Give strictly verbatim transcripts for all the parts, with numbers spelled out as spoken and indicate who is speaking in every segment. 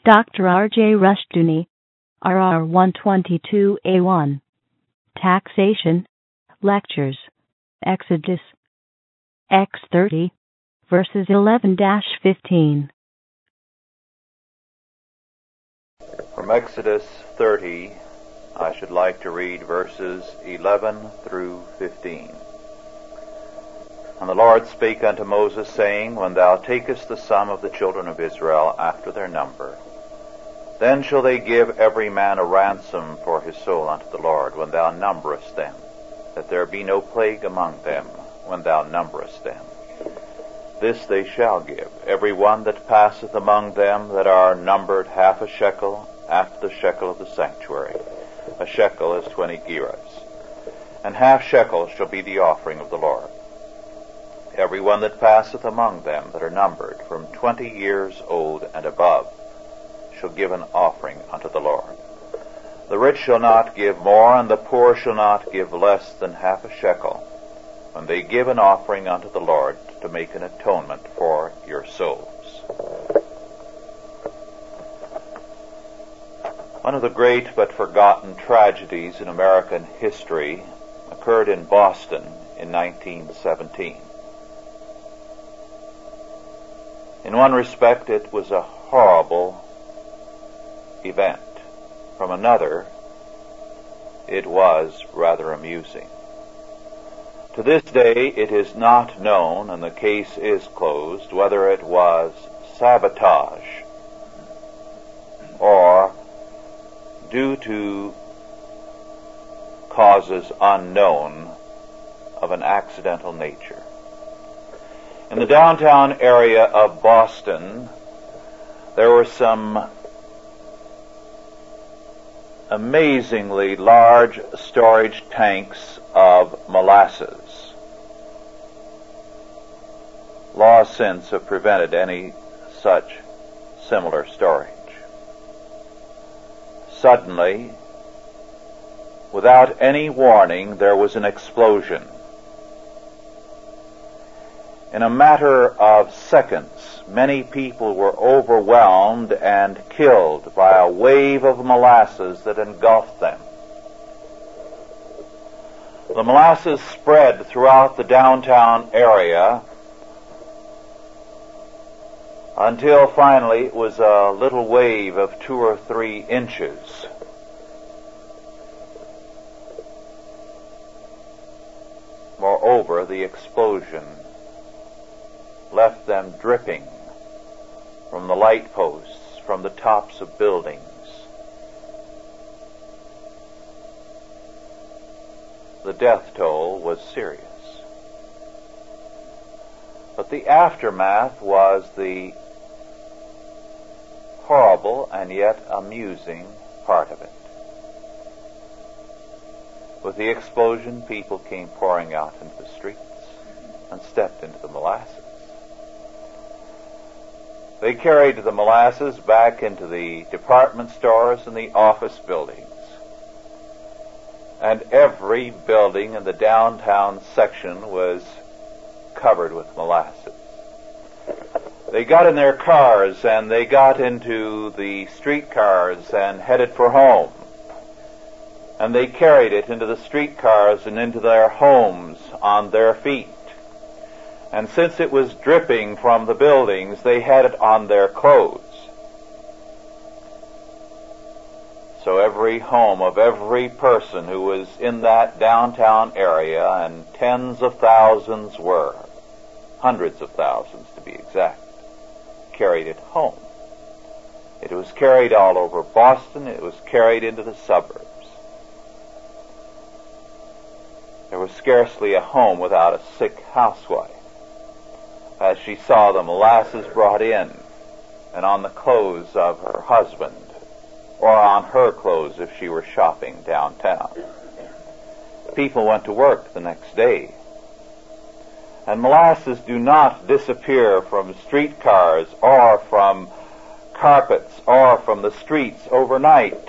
Speaker 1: Doctor R J Rushdoony, R R one twenty-two A one. Taxation. Lectures. Exodus. X thirty, verses eleven to fifteen.
Speaker 2: From Exodus thirty, I should like to read verses eleven through fifteen. And the Lord spake unto Moses, saying, When thou takest the sum of the children of Israel after their number, then shall they give every man a ransom for his soul unto the Lord, when thou numberest them, that there be no plague among them, when thou numberest them. This they shall give, every one that passeth among them that are numbered half a shekel, after the shekel of the sanctuary. A shekel is twenty gerahs. And half shekel shall be the offering of the Lord. Every one that passeth among them that are numbered from twenty years old and above shall give an offering unto the Lord. The rich shall not give more, and the poor shall not give less than half a shekel, when they give an offering unto the Lord to make an atonement for your souls. One of the great but forgotten tragedies in American history occurred in Boston in nineteen seventeen. In one respect, it was a horrible event. From another, it was rather amusing. To this day, it is not known, and the case is closed, whether it was sabotage or due to causes unknown of an accidental nature. In the downtown area of Boston, there were some amazingly large storage tanks of molasses. Laws since have prevented any such similar storage. Suddenly, without any warning, there was an explosion. In a matter of seconds, many people were overwhelmed and killed by a wave of molasses that engulfed them. The molasses spread throughout the downtown area until finally it was a little wave of two or three inches. Moreover, the explosion left them dripping from the light posts, from the tops of buildings. The death toll was serious. But the aftermath was the horrible and yet amusing part of it. With the explosion, people came pouring out into the streets and stepped into the molasses. They carried the molasses back into the department stores and the office buildings. And every building in the downtown section was covered with molasses. They got in their cars and they got into the streetcars and headed for home. And they carried it into the streetcars and into their homes on their feet. And since it was dripping from the buildings, they had it on their clothes. So every home of every person who was in that downtown area, and tens of thousands were, hundreds of thousands to be exact, carried it home. It was carried all over Boston. It was carried into the suburbs. There was scarcely a home without a sick housewife, as she saw the molasses brought in and on the clothes of her husband, or on her clothes if she were shopping downtown. People went to work the next day. And molasses do not disappear from streetcars or from carpets or from the streets overnight.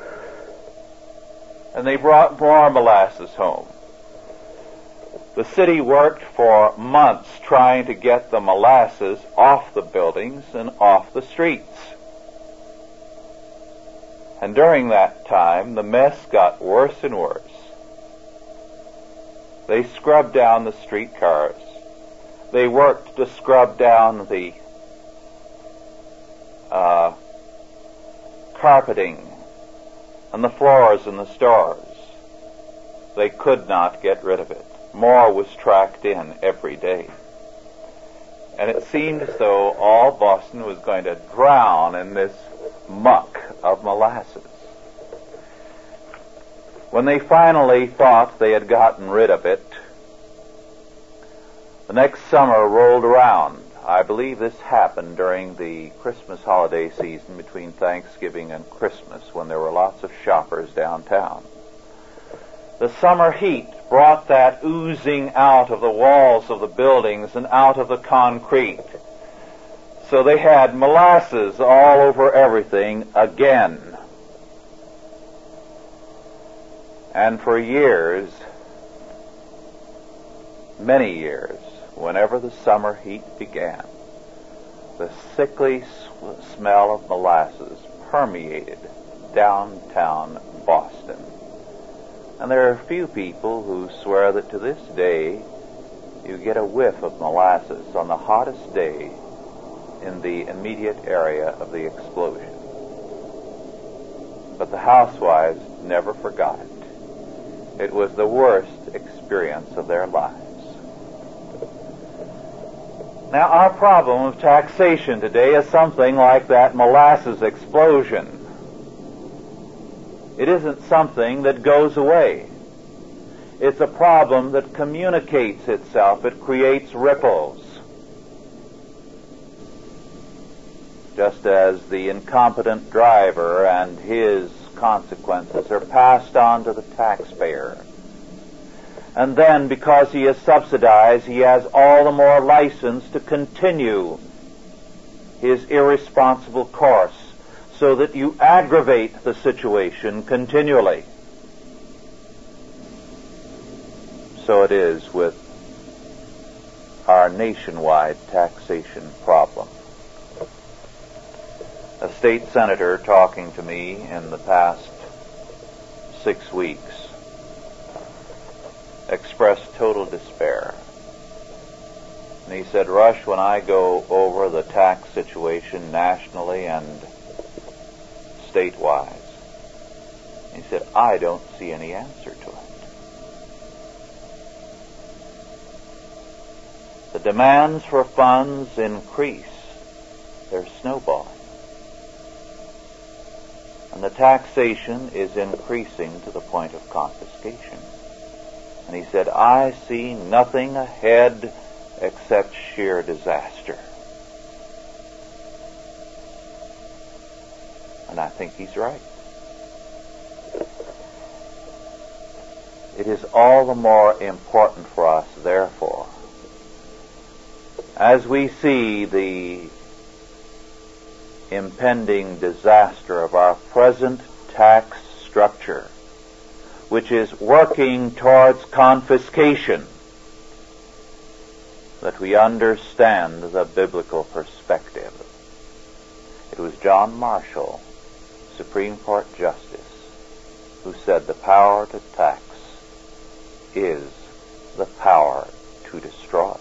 Speaker 2: And they brought more molasses home. The city worked for months trying to get the molasses off the buildings and off the streets. And during that time, the mess got worse and worse. They scrubbed down the streetcars. They worked to scrub down the uh, carpeting and the floors in the stores. They could not get rid of it. More was tracked in every day. And it seemed as though all Boston was going to drown in this muck of molasses. When they finally thought they had gotten rid of it, the next summer rolled around. I believe this happened during the Christmas holiday season between Thanksgiving and Christmas, when there were lots of shoppers downtown. The summer heat brought that oozing out of the walls of the buildings and out of the concrete. So they had molasses all over everything again. And for years, many years, whenever the summer heat began, the sickly sw- smell of molasses permeated downtown Boston. And there are a few people who swear that to this day you get a whiff of molasses on the hottest day in the immediate area of the explosion. But the housewives never forgot it. It was the worst experience of their lives. Now, our problem of taxation today is something like that molasses explosion. It isn't something that goes away. It's a problem that communicates itself. It creates ripples. Just as the incompetent driver and his consequences are passed on to the taxpayer. And then, because he is subsidized, he has all the more license to continue his irresponsible course, so that you aggravate the situation continually. So it is with our nationwide taxation problem. A state senator talking to me in the past six weeks expressed total despair. And he said, "Rush, when I go over the tax situation nationally and statewide," he said, "I don't see any answer to it. The demands for funds increase. They're snowballing. And the taxation is increasing to the point of confiscation." And he said, "I see nothing ahead except sheer disaster." And I think he's right. It is all the more important for us, therefore, as we see the impending disaster of our present tax structure, which is working towards confiscation, that we understand the biblical perspective. It was John Marshall, Supreme Court Justice, who said the power to tax is the power to destroy.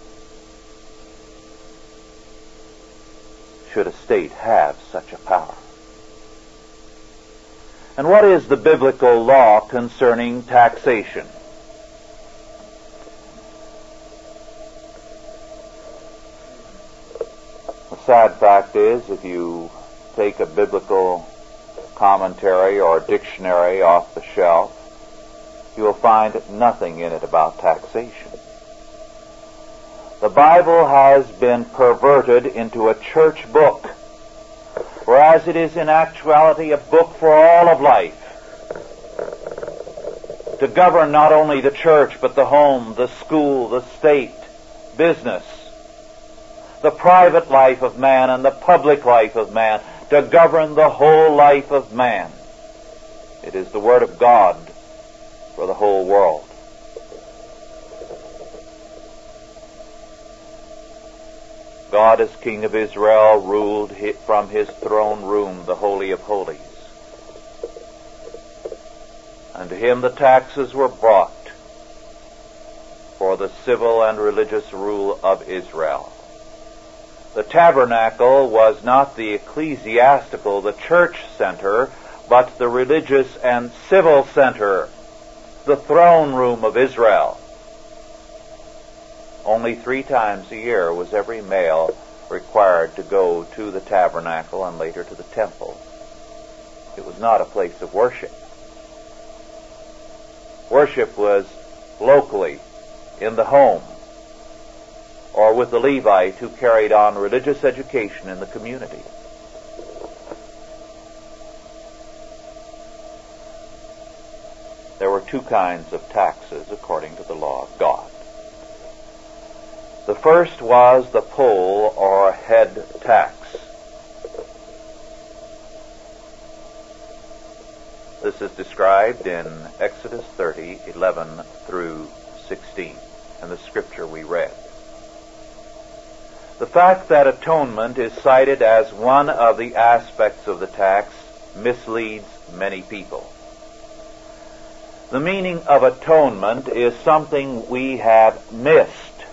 Speaker 2: Should a state have such a power? And what is the biblical law concerning taxation? The sad fact is, if you take a biblical commentary or dictionary off the shelf, you will find nothing in it about taxation. The Bible has been perverted into a church book, whereas it is in actuality a book for all of life, to govern not only the church, but the home, the school, the state, business, the private life of man and the public life of man, to govern the whole life of man. It is the Word of God for the whole world. God, as King of Israel, ruled from his throne room, the Holy of Holies. and to him the taxes were brought for the civil and religious rule of Israel. The tabernacle was not the ecclesiastical, the church center, but the religious and civil center, the throne room of Israel. Only three times a year was every male required to go to the tabernacle and later to the temple. It was not a place of worship. Worship was locally, in the home, or with the Levite who carried on religious education in the community. There were two kinds of taxes according to the law of God. The first was the poll or head tax. This is described in Exodus thirty, eleven through sixteen, in the scripture we read. The fact that atonement is cited as one of the aspects of the tax misleads many people. The meaning of atonement is something we have missed.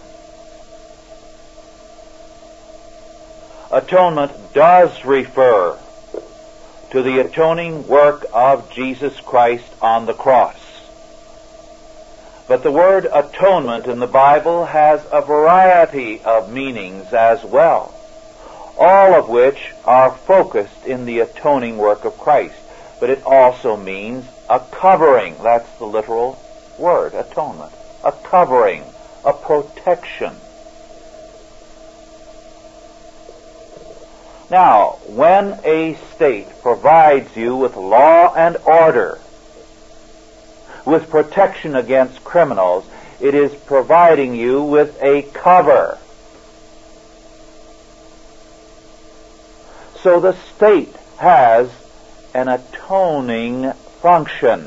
Speaker 2: Atonement does refer to the atoning work of Jesus Christ on the cross. But the word atonement in the Bible has a variety of meanings as well, all of which are focused in the atoning work of Christ. But it also means a covering. That's the literal word, atonement. A covering, a protection. Now, when a state provides you with law and order, with protection against criminals, it is providing you with a cover. So the state has an atoning function.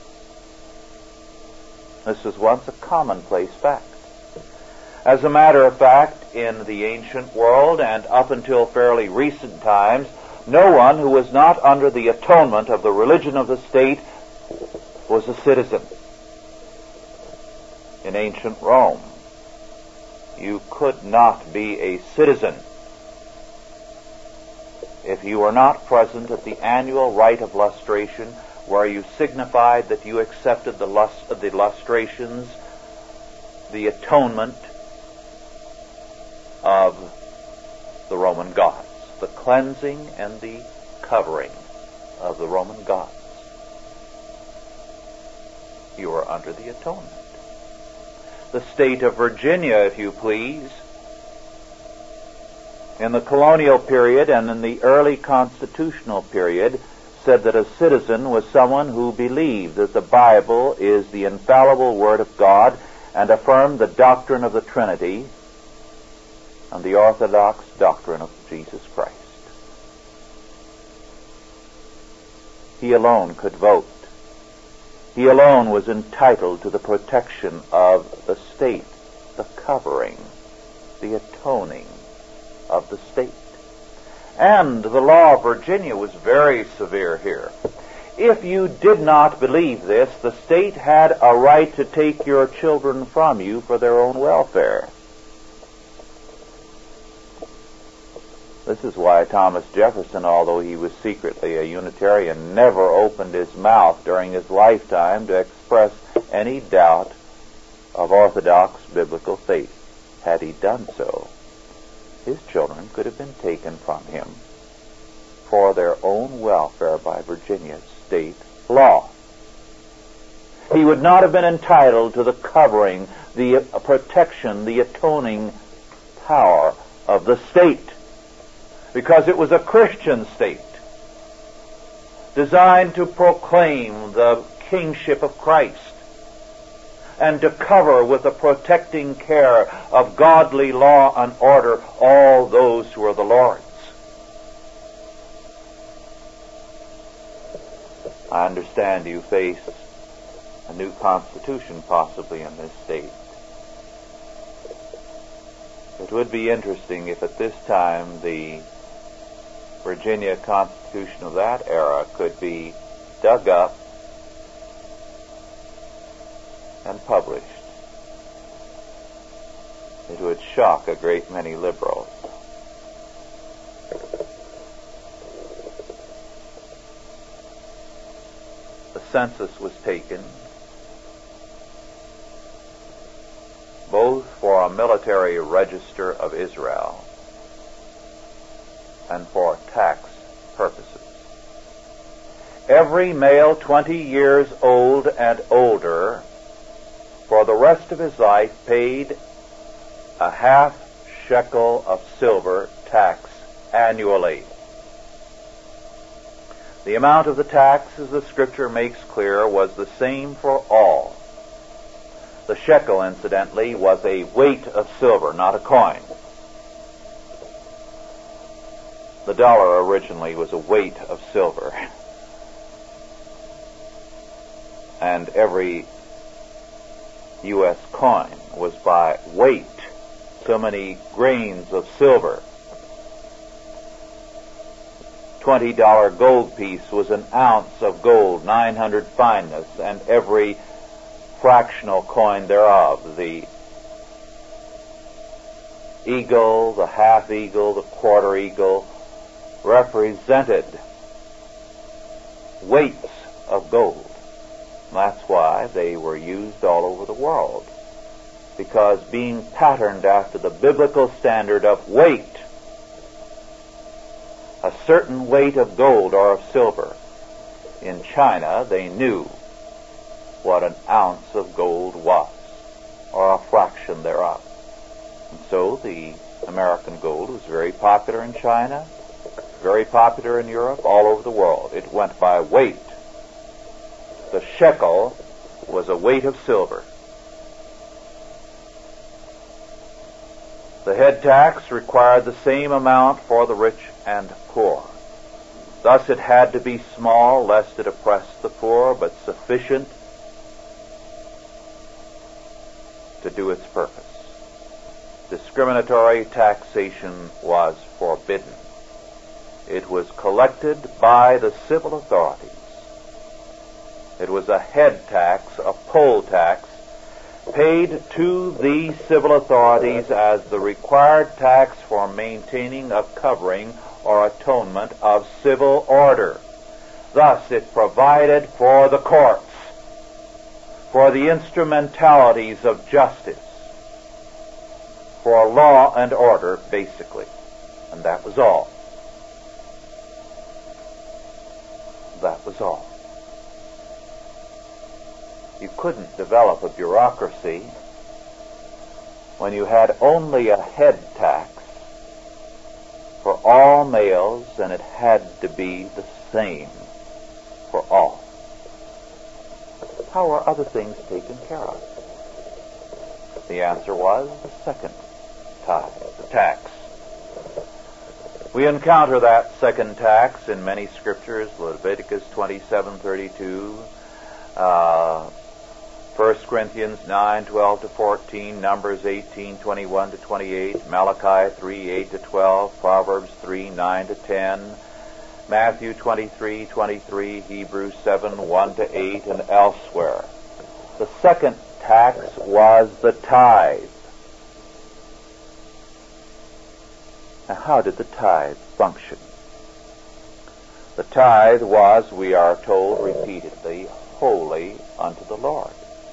Speaker 2: This was once a commonplace fact. As a matter of fact, in the ancient world and up until fairly recent times, no one who was not under the atonement of the religion of the state was a citizen. In ancient Rome, you could not be a citizen if you were not present at the annual rite of lustration, where you signified that you accepted the, lust, the lustrations, the atonement of the Roman gods, the cleansing and the covering of the Roman gods. You are under the atonement. The state of Virginia, if you please, in the colonial period and in the early constitutional period, said that a citizen was someone who believed that the Bible is the infallible Word of God and affirmed the doctrine of the Trinity and the orthodox doctrine of Jesus Christ. He alone could vote. He alone was entitled to the protection of the state, the covering, the atoning of the state. And the law of Virginia was very severe here. If you did not believe this, the state had a right to take your children from you for their own welfare. This is why Thomas Jefferson, although he was secretly a Unitarian, never opened his mouth during his lifetime to express any doubt of orthodox biblical faith. Had he done so, his children could have been taken from him for their own welfare by Virginia state law. He would not have been entitled to the covering, the protection, the atoning power of the state, because it was a Christian state designed to proclaim the kingship of Christ and to cover with the protecting care of godly law and order all those who are the Lord's. I understand you face a new constitution possibly in this state. It would be interesting if at this time the Virginia Constitution of that era could be dug up and published, it would shock a great many liberals. The census was taken both for a military register of Israel and for tax purposes. Every male twenty years old and older for the rest of his life paid a half shekel of silver tax annually. The amount of the tax, as the Scripture makes clear, was the same for all. The shekel, incidentally, was a weight of silver, not a coin. The dollar originally was a weight of silver. And every U S coin was by weight, so many grains of silver. twenty dollar gold piece was an ounce of gold, nine hundred fineness, and every fractional coin thereof, the eagle, the half eagle, the quarter eagle, represented weights of gold. That's why they were used all over the world, because being patterned after the biblical standard of weight, a certain weight of gold or of silver. In China, they knew what an ounce of gold was, or a fraction thereof. And so the American gold was very popular in China, very popular in Europe, all over the world. It went by weight. The shekel was a weight of silver. The head tax required the same amount for the rich and poor. Thus it had to be small, lest it oppress the poor, but sufficient to do its purpose. Discriminatory taxation was forbidden. It was collected by the civil authorities. It was a head tax, a poll tax, paid to the civil authorities as the required tax for maintaining a covering or atonement of civil order. Thus it provided for the courts, for the instrumentalities of justice, for law and order, basically. And that was all. That was all. You couldn't develop a bureaucracy when you had only a head tax for all males, and it had to be the same for all. How were other things taken care of? The answer was the second tithe, the tax. We encounter that second tax in many scriptures, Leviticus twenty-seven thirty-two, uh, First Corinthians nine twelve to fourteen, Numbers eighteen twenty-one to twenty-eight, Malachi three eight to twelve, Proverbs three nine to ten, Matthew twenty-three twenty-three, Hebrews seven one to eight, and elsewhere. The second tax was the tithe. Now, how did the tithe function? The tithe was, we are told repeatedly, holy unto the Lord.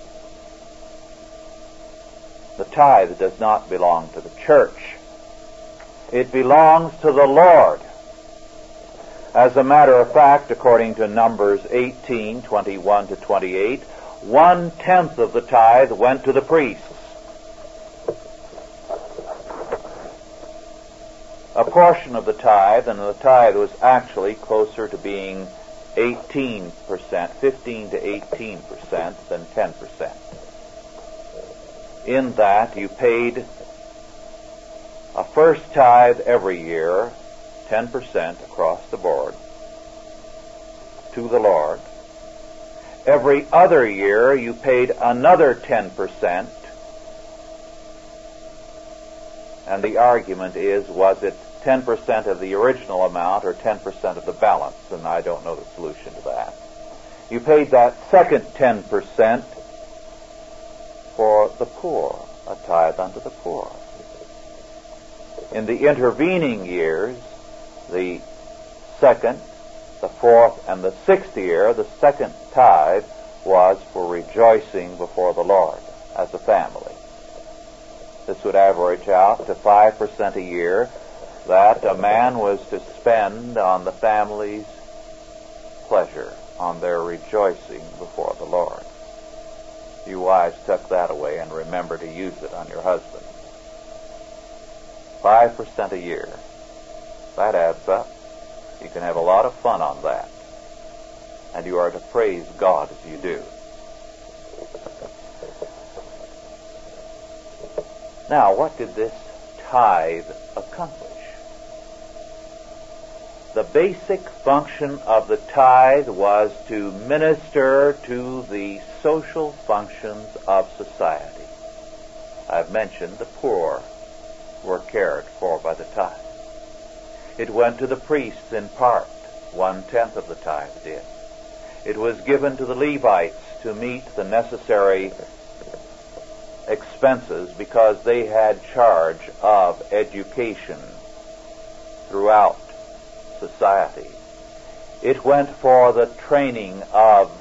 Speaker 2: The tithe does not belong to the church. It belongs to the Lord. As a matter of fact, according to Numbers eighteen twenty-one to twenty-eight, one-tenth of the tithe went to the priests. A portion of the tithe, and the tithe was actually closer to being eighteen percent, fifteen to eighteen percent than ten percent. In that you paid a first tithe every year, ten percent across the board, to the Lord. Every other year you paid another ten percent. And the argument is, was it ten percent of the original amount or ten percent of the balance? And I don't know the solution to that. You paid that second ten percent for the poor, a tithe unto the poor. In the intervening years, the second, the fourth, and the sixth year, the second tithe was for rejoicing before the Lord as a family. This would average out to five percent a year that a man was to spend on the family's pleasure, on their rejoicing before the Lord. You wives, tuck that away and remember to use it on your husband. Five percent a year. That adds up. You can have a lot of fun on that. And you are to praise God as you do. Now, what did this tithe accomplish? The basic function of the tithe was to minister to the social functions of society. I've mentioned the poor were cared for by the tithe. It went to the priests in part. One-tenth of the tithe did. It was given to the Levites to meet the necessary expenses because they had charge of education throughout society. It went for the training of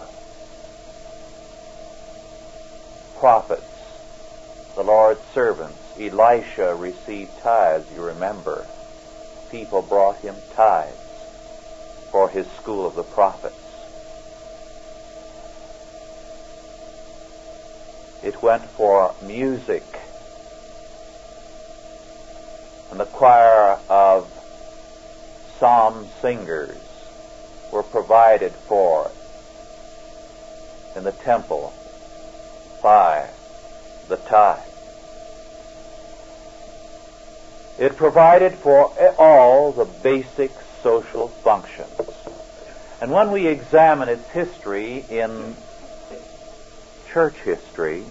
Speaker 2: prophets, the Lord's servants. Elisha received tithes, you remember. People brought him tithes for his school of the prophets. It went for music, and the choir of psalm singers were provided for in the temple by the tithe. It provided for all the basic social functions. And when we examine its history in church history,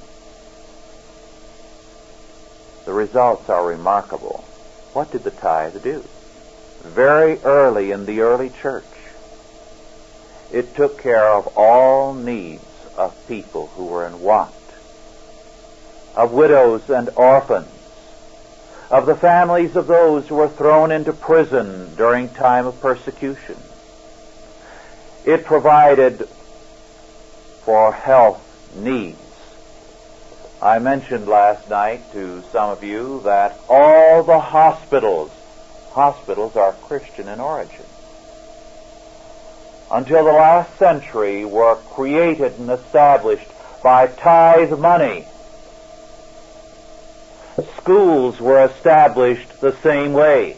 Speaker 2: the results are remarkable. What did the tithe do? Very early in the early church, it took care of all needs of people who were in want, of widows and orphans, of the families of those who were thrown into prison during time of persecution. It provided for health needs. I mentioned last night to some of you that all the hospitals, hospitals are Christian in origin, until the last century were created and established by tithe money. Schools were established the same way.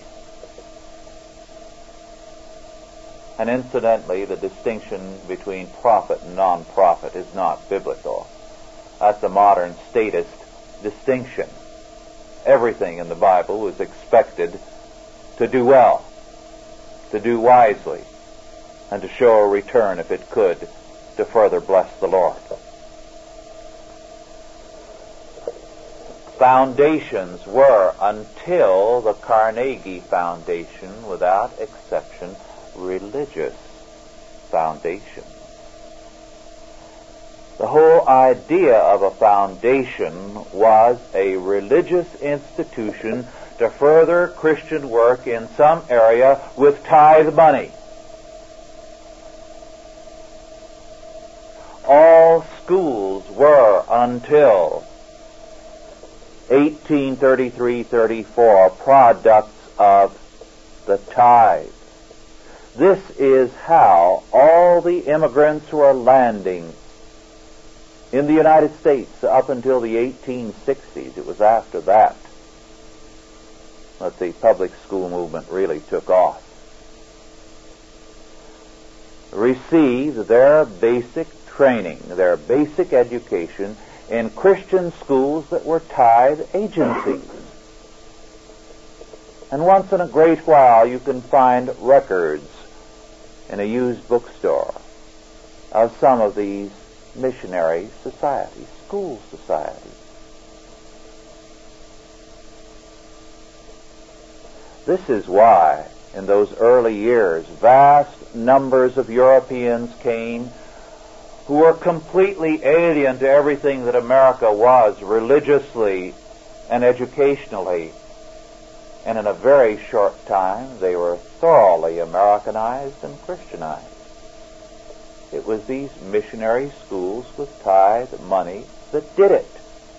Speaker 2: And incidentally, the distinction between profit and non-profit is not biblical. That's a modern statist distinction. Everything in the Bible was expected to do well, to do wisely, and to show a return, if it could, to further bless the Lord. Foundations were, until the Carnegie Foundation, without exception, religious foundations. The whole idea of a foundation was a religious institution to further Christian work in some area with tithe money. All schools were, until eighteen thirty-three thirty-four, products of the tithe. This is how all the immigrants who are landing in the United States up until the eighteen sixties, it was after that that the public school movement really took off, received their basic training, their basic education in Christian schools that were tithe agencies. And once in a great while you can find records in a used bookstore of some of these missionary societies, school societies. This is why, in those early years, vast numbers of Europeans came who were completely alien to everything that America was religiously and educationally. And in a very short time, they were thoroughly Americanized and Christianized. It was these missionary schools with tithe money that did it.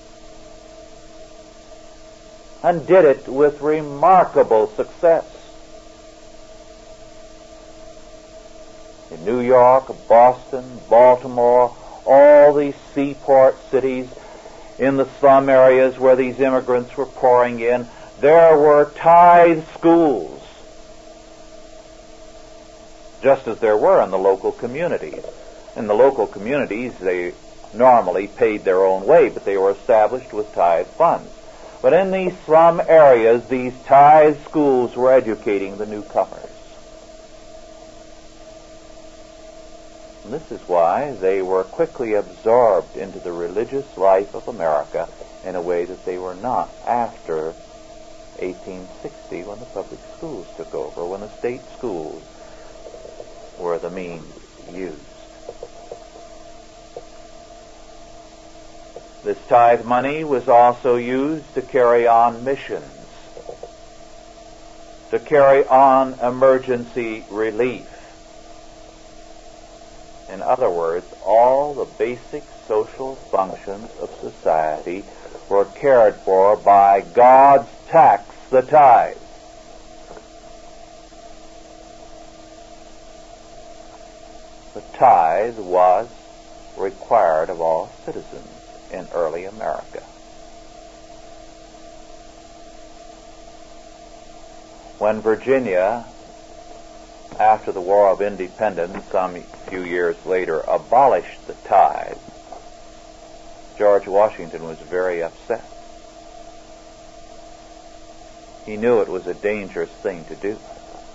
Speaker 2: And did it with remarkable success. In New York, Boston, Baltimore, all these seaport cities, in the slum areas where these immigrants were pouring in, there were tithe schools, just as there were in the local communities. In the local communities, they normally paid their own way, but they were established with tithe funds. But in these slum areas, these tithe schools were educating the newcomers. And this is why they were quickly absorbed into the religious life of America in a way that they were not after eighteen sixty, when the public schools took over, when the state schools were the means used. This tithe money was also used to carry on missions, to carry on emergency relief. In other words, all the basic social functions of society were cared for by God's tax, the tithe. The tithe was required of all citizens in early America. When Virginia, after the War of Independence, some few years later, abolished the tithe, George Washington was very upset. He knew it was a dangerous thing to do.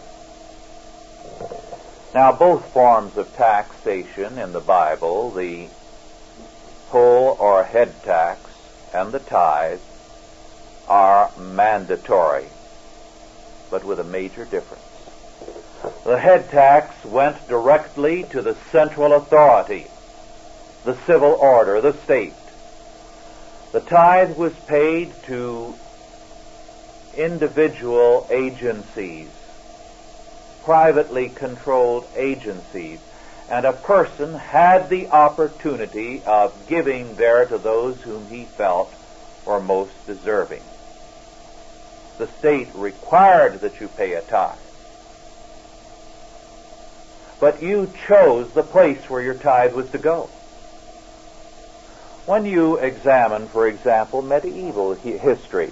Speaker 2: Now, both forms of taxation in the Bible, the poll or head tax and the tithe, are mandatory, but with a major difference. The head tax went directly to the central authority, the civil order, the state. The tithe was paid to individual agencies, privately controlled agencies, and a person had the opportunity of giving there to those whom he felt were most deserving. The state required that you pay a tithe, but you chose the place where your tithe was to go. When you examine, for example, medieval history,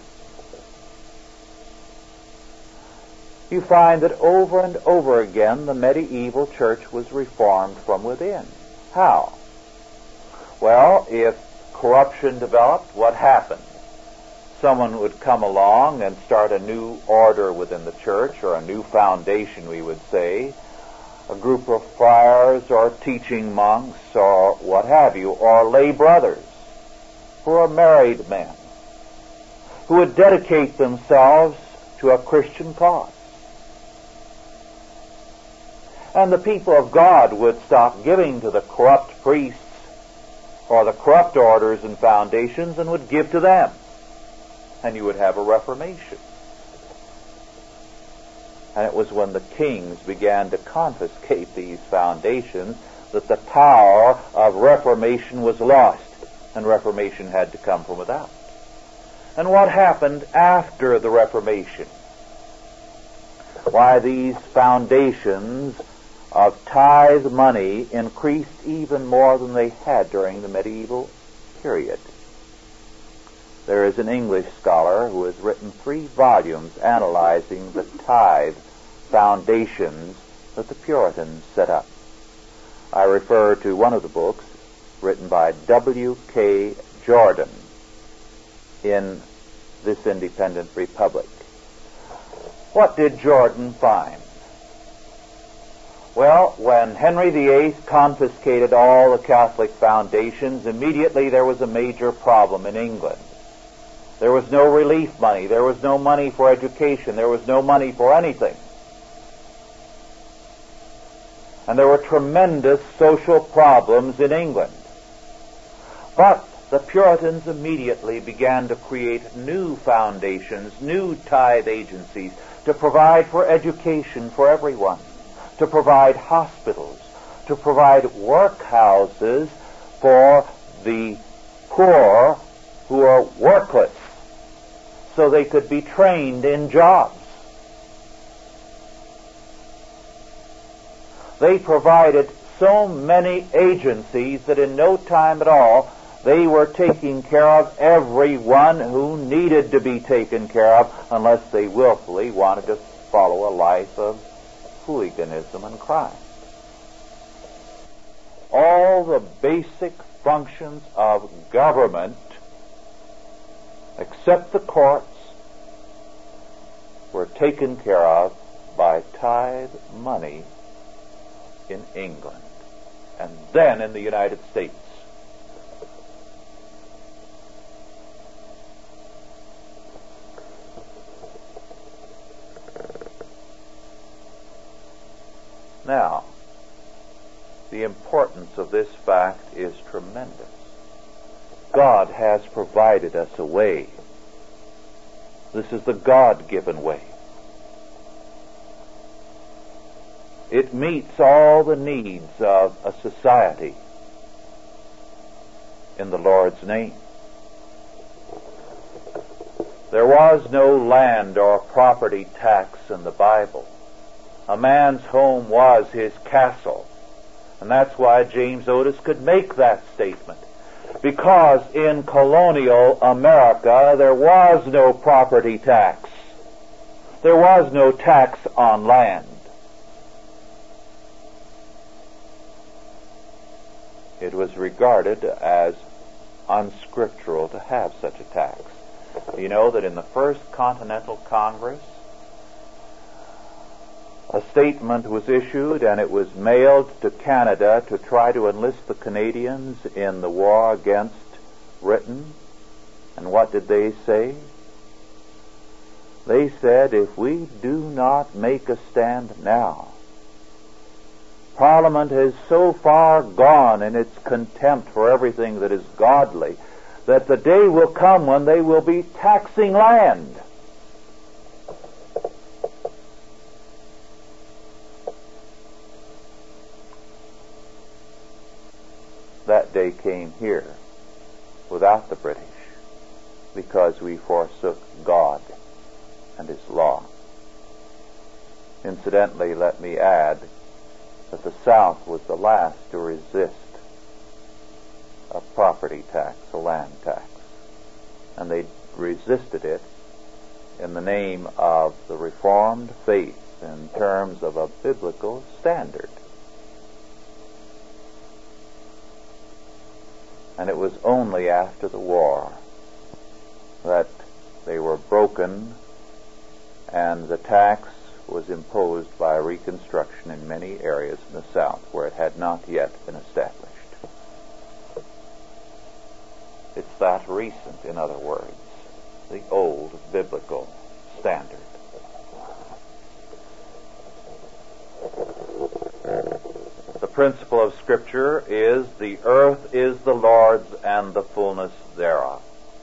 Speaker 2: you find that over and over again the medieval church was reformed from within. How? Well, if corruption developed, what happened? Someone would come along and start a new order within the church, or a new foundation, we would say, a group of friars or teaching monks or what have you, or lay brothers who are married men, who would dedicate themselves to a Christian cause. And the people of God would stop giving to the corrupt priests or the corrupt orders and foundations and would give to them. And you would have a reformation. And it was when the kings began to confiscate these foundations that the power of reformation was lost, and reformation had to come from without. And what happened after the Reformation? Why, these foundations of tithe money increased even more than they had during the medieval period. There is an English scholar who has written three volumes analyzing the tithe foundations that the Puritans set up. I refer to one of the books written by W K Jordan in This Independent Republic. What did Jordan find? Well, when Henry the Eighth confiscated all the Catholic foundations, immediately there was a major problem in England. There was no relief money. There was no money for education. There was no money for anything. and there were tremendous social problems in England. But the Puritans immediately began to create new foundations, new tithe agencies, to provide for education for everyone, to provide hospitals, to provide workhouses for the poor who are workless, so they could be trained in jobs. They provided so many agencies that in no time at all they were taking care of everyone who needed to be taken care of, unless they willfully wanted to follow a life of hooliganism and crime. All the basic functions of government, except the courts, were taken care of by tithe money in England, and then in the United States. Now, the importance of this fact is tremendous. God has provided us a way. This is the God-given way. It meets all the needs of a society in the Lord's name. There was no land or property tax in the Bible. A man's home was his castle. And that's why James Otis could make that statement. Because in colonial America there was no property tax. There was no tax on land. It was regarded as unscriptural to have such a tax. You know that in the First Continental Congress, a statement was issued, and it was mailed to Canada to try to enlist the Canadians in the war against Britain. And what did they say? They said, if we do not make a stand now, Parliament is so far gone in its contempt for everything that is godly that the day will come when they will be taxing land. That day came here without the British, because we forsook God and His law. Incidentally, let me add that the South was the last to resist a property tax, a land tax. And they resisted it in the name of the Reformed faith in terms of a biblical standard. And it was only after the war that they were broken and the tax was imposed by Reconstruction in many areas in the South where it had not yet been established. It's that recent, in other words, the old biblical standard. The principle of Scripture is the earth is the Lord's and the fullness thereof.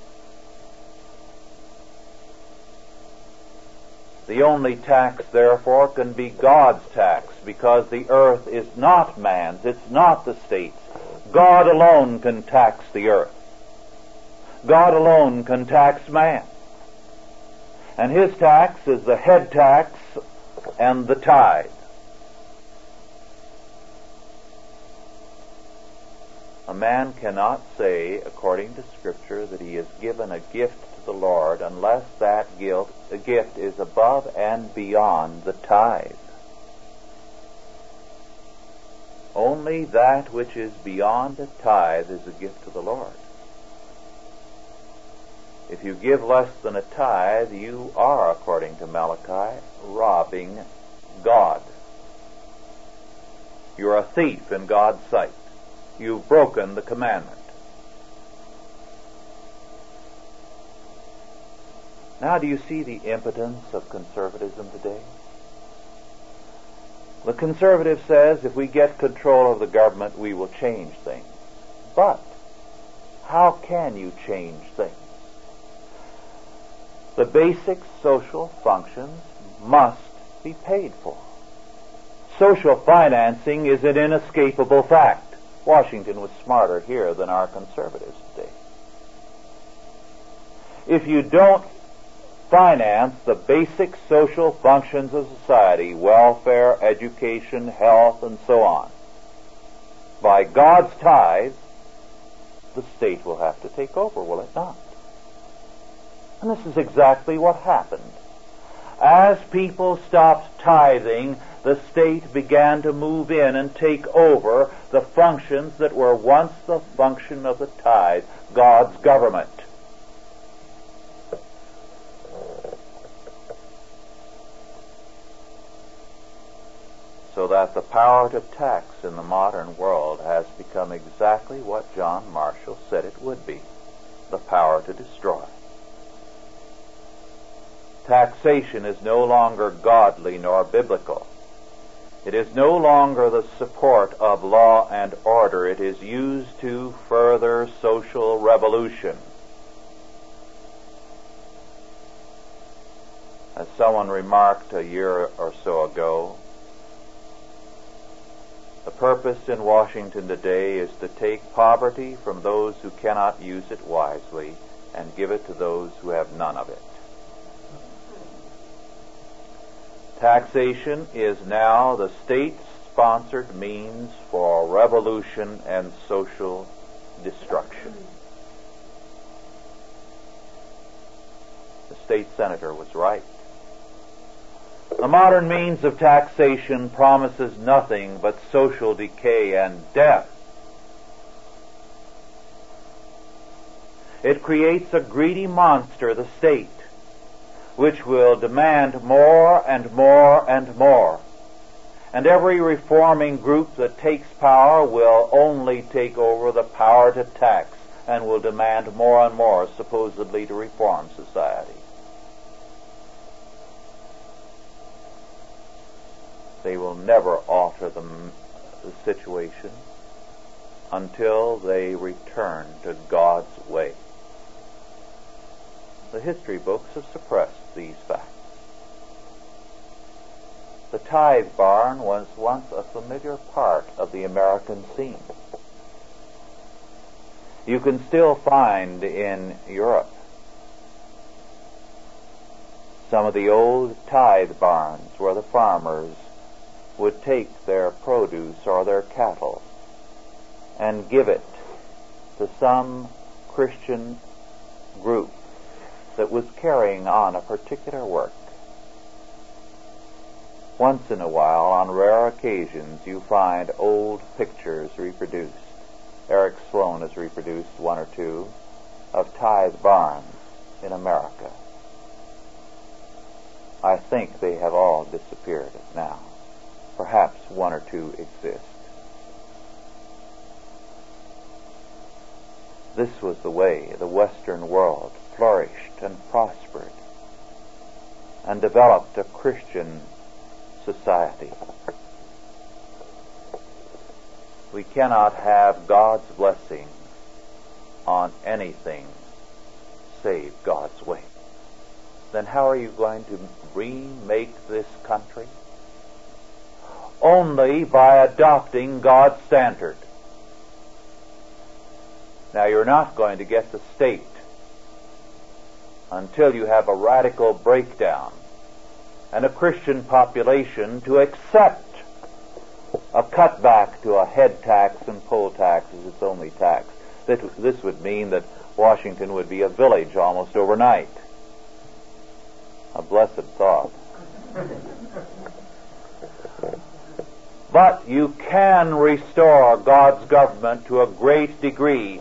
Speaker 2: The only tax, therefore, can be God's tax, because the earth is not man's, it's not the state's. God alone can tax the earth. God alone can tax man. And His tax is the head tax and the tithe. A man cannot say, according to Scripture, that he has given a gift to the Lord unless that gift, a gift is above and beyond the tithe. Only that which is beyond a tithe is a gift to the Lord. If you give less than a tithe, you are, according to Malachi, robbing God. You're a thief in God's sight. You've broken the commandment. Now, do you see the impotence of conservatism today? The conservative says if we get control of the government, we will change things. But how can you change things? The basic social functions must be paid for. Social financing is an inescapable fact. Washington was smarter here than our conservatives today. If you don't finance the basic social functions of society, welfare, education, health, and so on, by God's tithe, the state will have to take over, will it not? And this is exactly what happened. As people stopped tithing, the state began to move in and take over the functions that were once the function of the tithe, God's government. So that the power to tax in the modern world has become exactly what John Marshall said it would be, the power to destroy. Taxation is no longer godly nor biblical. It is no longer the support of law and order. It is used to further social revolution. As someone remarked a year or so ago, the purpose in Washington today is to take poverty from those who cannot use it wisely and give it to those who have none of it. Taxation is now the state-sponsored means for revolution and social destruction. The state senator was right. The modern means of taxation promises nothing but social decay and death. It creates a greedy monster, the state, which will demand more and more and more. And every reforming group that takes power will only take over the power to tax and will demand more and more, supposedly to reform society. They will never alter the, the situation until they return to God's way. The history books have suppressed these facts. The tithe barn was once a familiar part of the American scene. You can still find in Europe some of the old tithe barns where the farmers would take their produce or their cattle and give it to some Christian group that was carrying on a particular work. Once in a while, on rare occasions, you find old pictures reproduced. Eric Sloan has reproduced one or two of tithe barns in America. I think they have all disappeared now. Perhaps one or two exist. This was the way the Western world flourished and prospered and developed a Christian society. We cannot have God's blessing on anything save God's way. Then how are you going to remake this country? Only by adopting God's standard. Now, you're not going to get the state until you have a radical breakdown and a Christian population to accept a cutback to a head tax and poll tax as its only tax. This would mean that Washington would be a village almost overnight. A blessed thought. But you can restore God's government to a great degree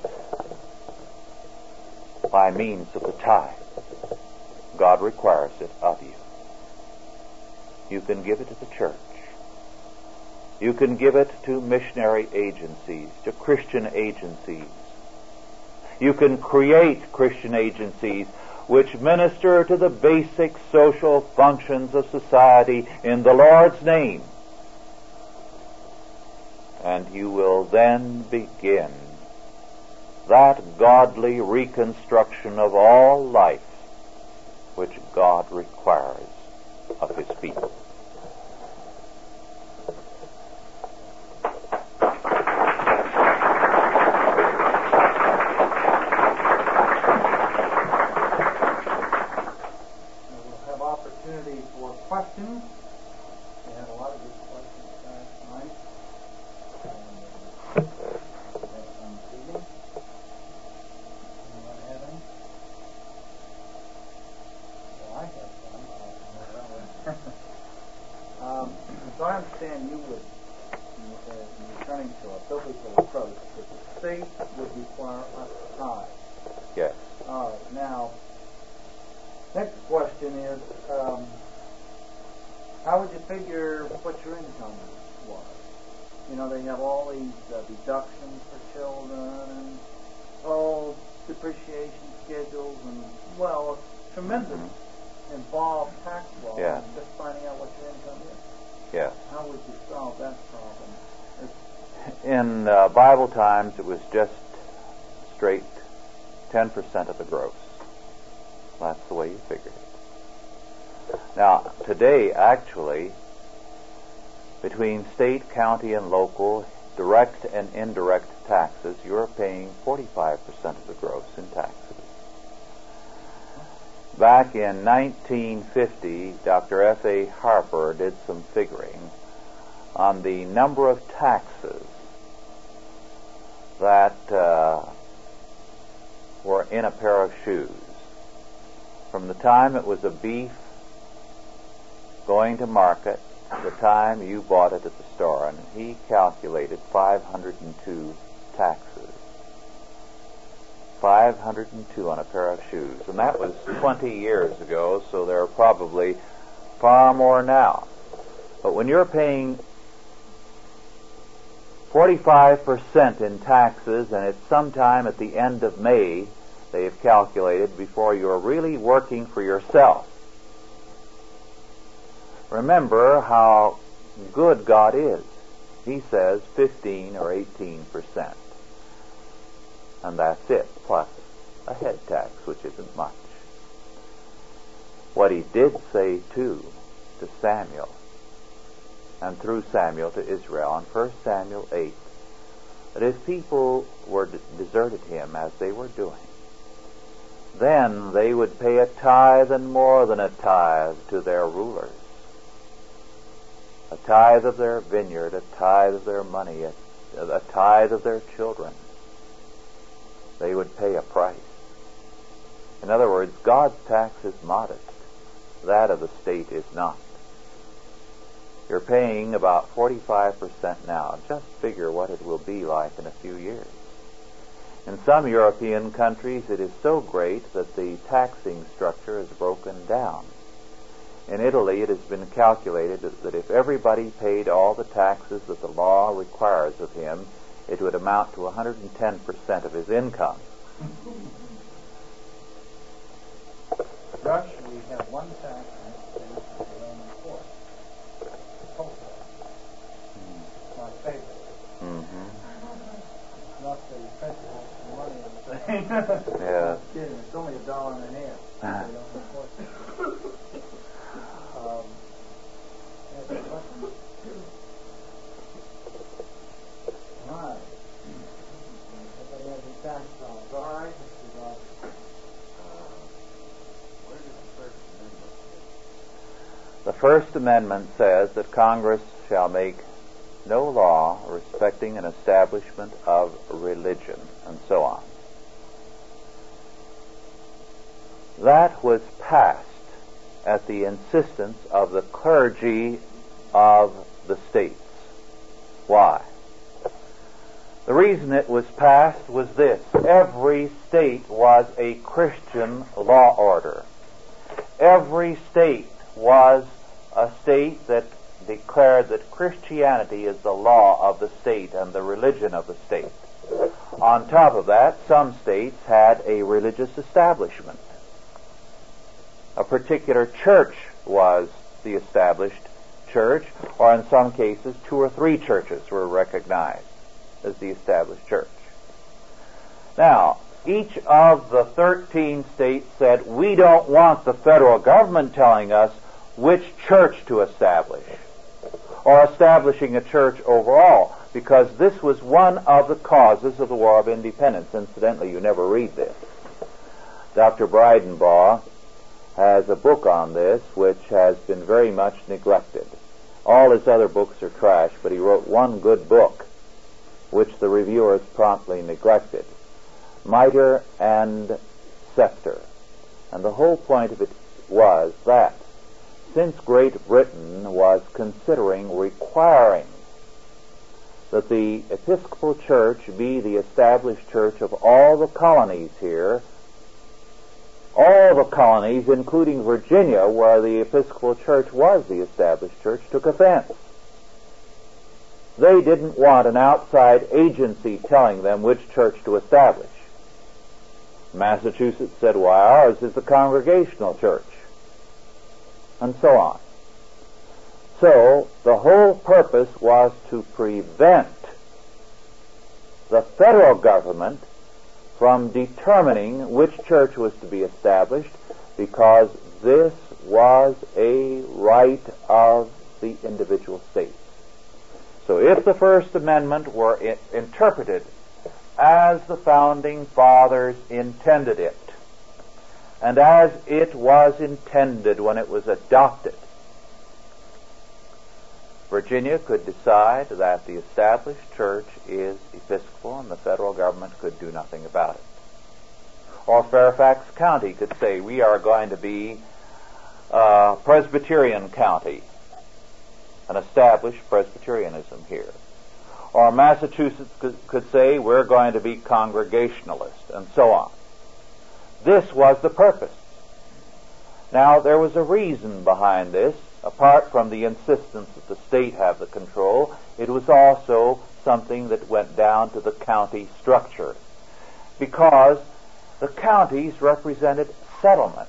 Speaker 2: by means of the tithe. God requires it of you. You can give it to the church. You can give it to missionary agencies, to Christian agencies. You can create Christian agencies which minister to the basic social functions of society in the Lord's name and you will then begin that godly reconstruction of all life which God requires of His people.
Speaker 3: Questions. We had a lot of good questions last night. And uh, have some feeling. Anyone have any? Well, I have some. um, so I understand you would, uh, returning to a biblical approach, that the state would require a tithe.
Speaker 2: Yes.
Speaker 3: All right. Now, next question is. Um, How would you figure what your income was? You know, they have all these uh, deductions for children and, oh, depreciation schedules and, well, a tremendous mm-hmm. involved tax law
Speaker 2: yeah.
Speaker 3: and just finding out what your income is.
Speaker 2: Yes.
Speaker 3: How would you solve that problem? It's,
Speaker 2: In uh, Bible times, it was just straight ten percent of the gross. That's the way you figured it. Now, today, actually, between state, county, and local, direct and indirect taxes, you're paying forty-five percent of the gross in taxes. Back in nineteen fifty, Doctor F A Harper did some figuring on the number of taxes that uh, were in a pair of shoes. From the time it was a beef going to market, the time you bought it at the store, and he calculated five hundred two taxes. five hundred two on a pair of shoes. And that was twenty years ago, so there are probably far more now. But when you're paying forty-five percent in taxes, and it's sometime at the end of May, they have calculated, before you're really working for yourself. Remember how good God is. He says fifteen or eighteen percent. And that's it, plus a head tax, which isn't much. What he did say, too, to Samuel, and through Samuel to Israel, in First Samuel eight, that if people were deserted him as they were doing, then they would pay a tithe and more than a tithe to their rulers. A tithe of their vineyard, a tithe of their money, a, a tithe of their children. They would pay a price. In other words, God's tax is modest. That of the state is not. You're paying about forty-five percent now. Just figure what it will be like in a few years. In some European countries, it is so great that the taxing structure is broken down. In Italy, it has been calculated that if everybody paid all the taxes that the law requires of him, it would amount to one hundred ten percent of his income.
Speaker 3: Josh, we have one tax in this state, the Roman court. Toll tax. My favorite.
Speaker 2: Mm-hmm.
Speaker 3: Not the principles of money and the thing.
Speaker 2: Yeah.
Speaker 3: Kidding, it's only a dollar and a half. They don't report it. Um, any other questions? All right. Everybody has any tax laws? All right, Mister Rogers.
Speaker 4: Where does the First Amendment say?
Speaker 2: The First Amendment says that Congress shall make no law respecting an establishment of religion, and so on. That was passed at the insistence of the clergy of the states. Why? The reason it was passed was this: every state was a Christian law order. Every state was a state that declared that Christianity is the law of the state and the religion of the state. On top of that, some states had a religious establishment. A particular church was the established church, or in some cases two or three churches were recognized as the established church. Now, each of the thirteen states said, we don't want the federal government telling us which church to establish, or establishing a church overall, because this was one of the causes of the War of Independence. Incidentally, you never read this. Doctor Breidenbaugh has a book on this which has been very much neglected. All his other books are trash, but he wrote one good book which the reviewers promptly neglected, Mitre and Scepter. And the whole point of it was that since Great Britain was considering requiring that the Episcopal Church be the established church of all the colonies here, all the colonies, including Virginia, where the Episcopal Church was the established church, took offense. They didn't want an outside agency telling them which church to establish. Massachusetts said, why, ours is the Congregational Church, and so on. So the whole purpose was to prevent the federal government from determining which church was to be established, because this was a right of the individual states. So if the First Amendment were I- interpreted as the Founding Fathers intended it, and as it was intended when it was adopted, Virginia could decide that the established church is Episcopal and the federal government could do nothing about it. Or Fairfax County could say, we are going to be a Presbyterian county and establish Presbyterianism here. Or Massachusetts could, could say, we're going to be Congregationalist, and so on. This was the purpose. Now, there was a reason behind this. Apart from the insistence that the state have the control, it was also something that went down to the county structure, because the counties represented settlements.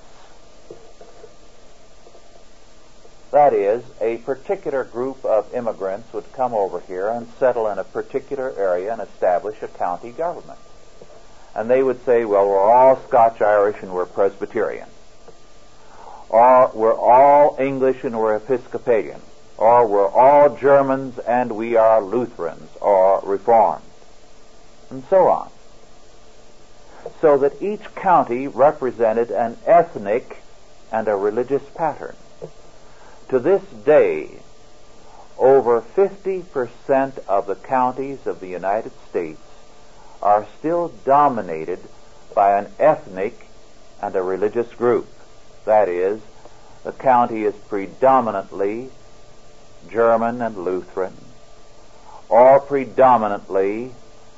Speaker 2: That is, a particular group of immigrants would come over here and settle in a particular area and establish a county government. And they would say, well, we're all Scotch-Irish and we're Presbyterian. Or we're all English and we're Episcopalian. Or we're all Germans and we are Lutherans or Reformed. And so on. So that each county represented an ethnic and a religious pattern. To this day, over fifty percent of the counties of the United States are still dominated by an ethnic and a religious group. That is, the county is predominantly German and Lutheran, or predominantly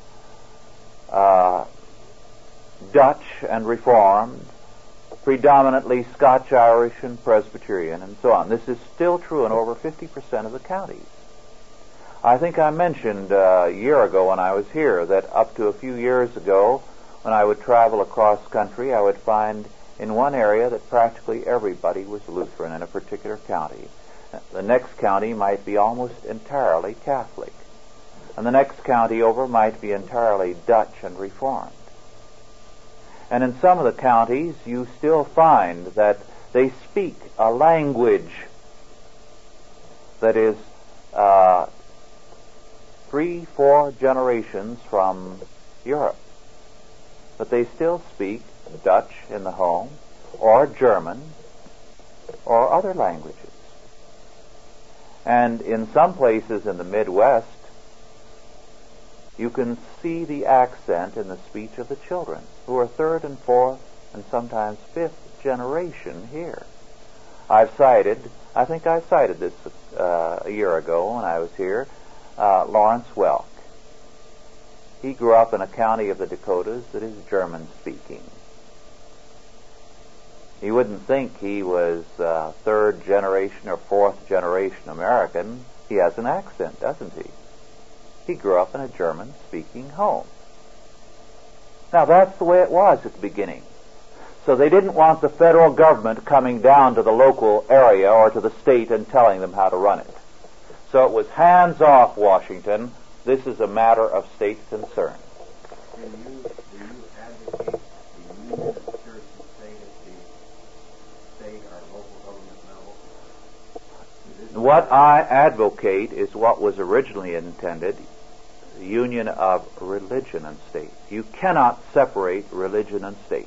Speaker 2: uh, Dutch and Reformed, predominantly Scotch-Irish and Presbyterian, and so on. This is still true in over fifty percent of the counties. I think I mentioned uh, a year ago when I was here that up to a few years ago, when I would travel across country, I would find in one area that practically everybody was Lutheran in a particular county. The next county might be almost entirely Catholic. And the next county over might be entirely Dutch and Reformed. And in some of the counties, you still find that they speak a language that is uh, three, four generations from Europe. But they still speak Dutch in the home, or German, or other languages. And in some places in the Midwest, you can see the accent in the speech of the children, who are third and fourth and sometimes fifth generation here. I've cited, I think I cited this uh, a year ago when I was here, uh, Lawrence Welk. He grew up in a county of the Dakotas that is German-speaking. You wouldn't think he was uh, third generation or fourth generation American. He has an accent, doesn't he? He grew up in a German-speaking home. Now, that's the way it was at the beginning. So they didn't want the federal government coming down to the local area or to the state and telling them how to run it. So it was hands off, Washington. This is a matter of state concern.
Speaker 4: Do you, do you advocate the union of church and state at the state or local government level?
Speaker 2: What I advocate is what was originally intended, the union of religion and state. You cannot separate religion and state.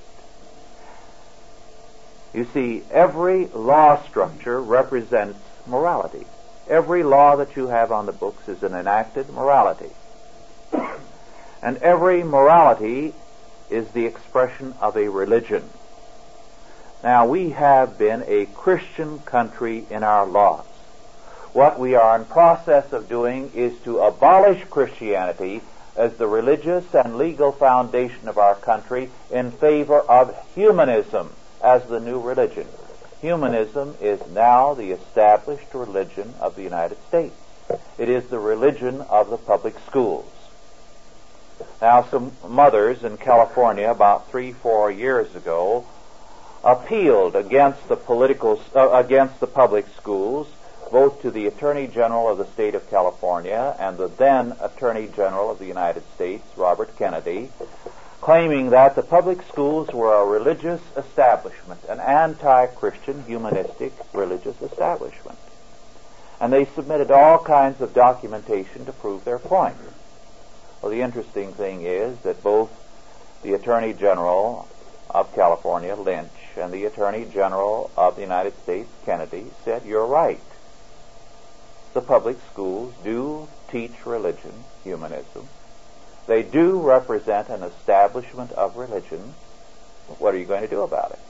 Speaker 2: You see, every law structure represents morality. Every law that you have on the books is an enacted morality. And every morality is the expression of a religion. Now, we have been a Christian country in our laws. What we are in process of doing is to abolish Christianity as the religious and legal foundation of our country in favor of humanism as the new religion. Humanism is now the established religion of the United States. It is the religion of the public schools. Now, some mothers in California about three, four years ago appealed against the political, uh, against the public schools, both to the Attorney General of the state of California and the then Attorney General of the United States, Robert Kennedy, claiming that the public schools were a religious establishment, an anti-Christian, humanistic religious establishment. And they submitted all kinds of documentation to prove their point. Well, the interesting thing is that both the Attorney General of California, Lynch, and the Attorney General of the United States, Kennedy, said, "You're right. The public schools do teach religion, humanism. They do represent an establishment of religion. What are you going to do about it?"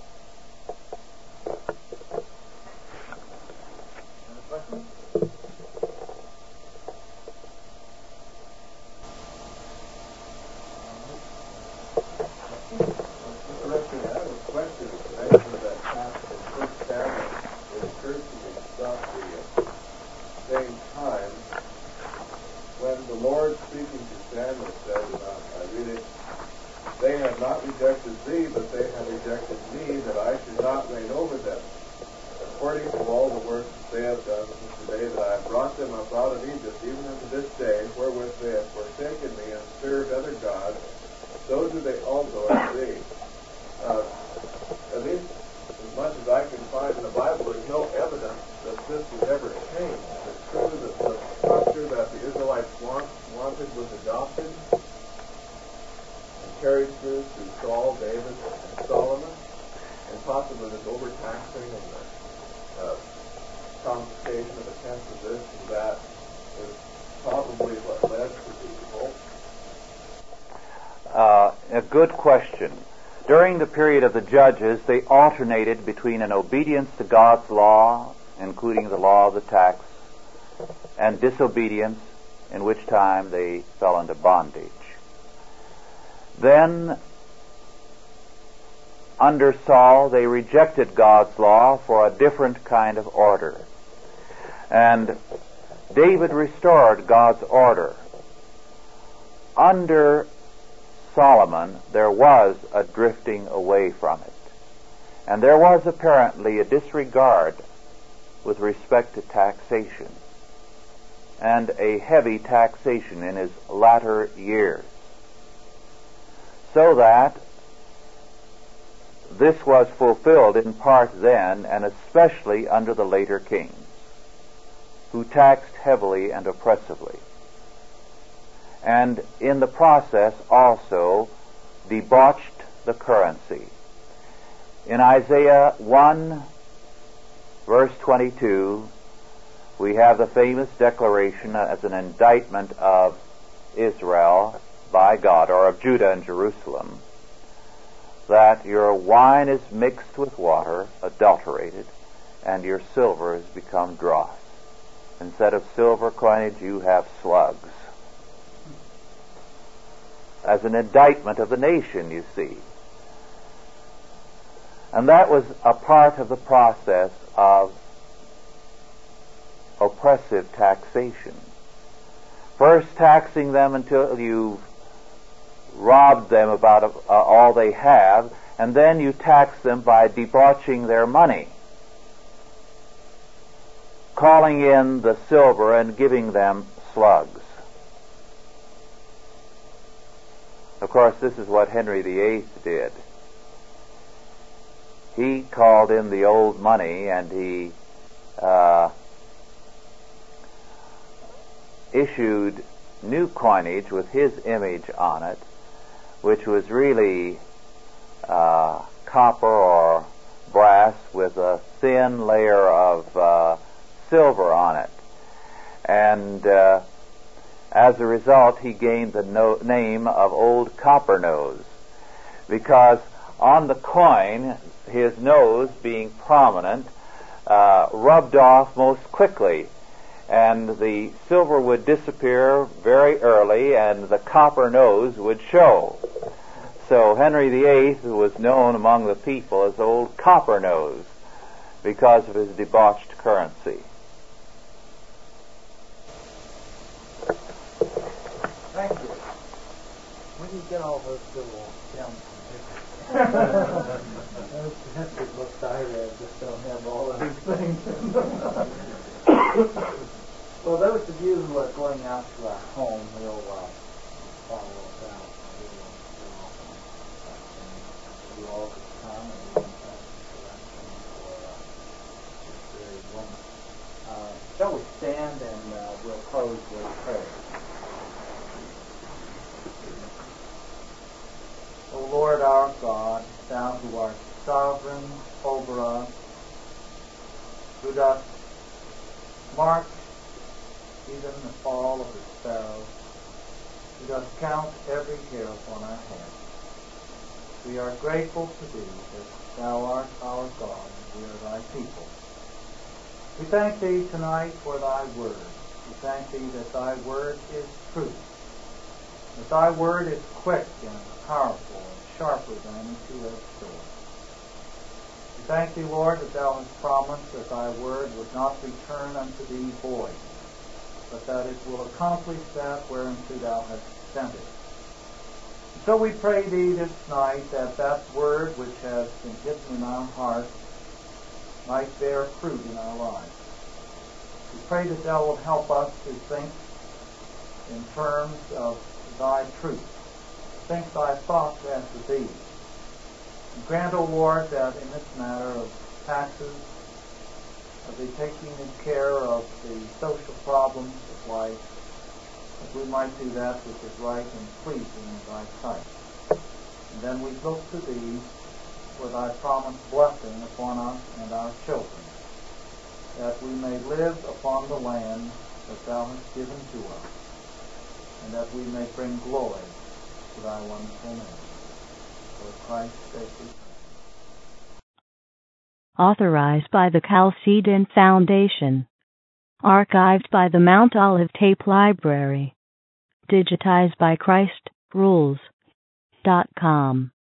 Speaker 2: Good question. During the period of the judges, they alternated between an obedience to God's law, including the law of the tax, and disobedience, in which time they fell into bondage. Then, under Saul, they rejected God's law for a different kind of order. And David restored God's order. Under Solomon, there was a drifting away from it. And there was apparently a disregard with respect to taxation, and a heavy taxation in his latter years. So that this was fulfilled in part then, and especially under the later kings, who taxed heavily and oppressively, and in the process also debauched the currency. In Isaiah one, verse twenty-two, we have the famous declaration as an indictment of Israel by God, or of Judah and Jerusalem, that your wine is mixed with water, adulterated, and your silver has become dross. Instead of silver coinage, you have slugs. As an indictment of the nation, you see. And that was a part of the process of oppressive taxation. First taxing them until you've robbed them about uh, all they have, and then you tax them by debauching their money, calling in the silver and giving them slugs. Of course, this is what Henry the Eighth did. He called in the old money, and he uh, issued new coinage with his image on it, which was really uh, copper or brass with a thin layer of uh, silver on it. And uh, as a result, he gained the no- name of Old Copper Nose, because on the coin, his nose being prominent, uh, rubbed off most quickly, and the silver would disappear very early, and the copper nose would show. So Henry the Eighth was known among the people as Old Copper Nose because of his debauched currency.
Speaker 3: Thank you. When you get all those little gems and pictures, those hefty books I read just don't have all of these things in them. Well, those of you who are going out to our home will uh, follow us out. We will you all could come and we can thank you for that for uh, this very moment. Uh, shall we stand and uh, we'll close with prayer. O Lord our God, thou who art sovereign over us, who dost mark even the fall of the sparrows, who dost count every hair upon our head. We are grateful to thee that thou art our God and we are thy people. We thank thee tonight for thy word. We thank thee that thy word is truth, that thy word is quick and powerful and sharper than any two-edged sword. We thank thee, Lord, that thou hast promised that thy word would not return unto thee void, but that it will accomplish that whereunto thou hast sent it. And so we pray thee this night that that word which has been hidden in our hearts might bear fruit in our lives. We pray that thou wilt help us to think in terms of thy truth, think thy thoughts after thee. And grant, O Lord, that in this matter of taxes, of the taking care of the social problems of life, that we might do that which is right and pleasing in thy sight. And then we look to thee for thy promised blessing upon us and our children, that we may live upon the land that thou hast given to us, and that we may bring glory to thy wonderful name. For Christ's sake we pray.
Speaker 1: Authorized by the Chalcedon Foundation. Archived by the Mount Olive Tape Library. Digitized by Christ Rules dot com.